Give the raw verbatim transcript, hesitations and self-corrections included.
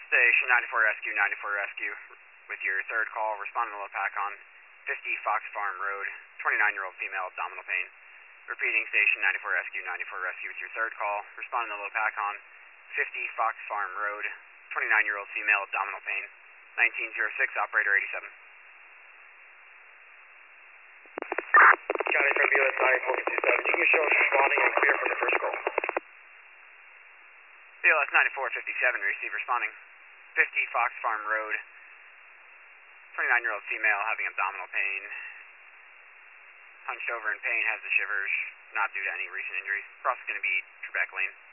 Station ninety-four Rescue, ninety-four Rescue, with your third call, responding to low pack on fifty Fox Farm Road, twenty-nine-year-old female, abdominal pain. Repeating, Station ninety-four Rescue, ninety-four Rescue, with your third call, responding to low pack on fifty Fox Farm Road, twenty-nine-year-old female, abdominal pain. nineteen oh six, operator eighty-seven. County from B O S ninety-four fifty-seven, you can show us responding and clear from the first call. B O S ninety-four fifty-seven, receive responding. fifty Fox Farm Road, twenty-nine-year-old female having abdominal pain. Hunched over in pain, has the shivers, not due to any recent injuries. Cross is going to be Trebek Lane.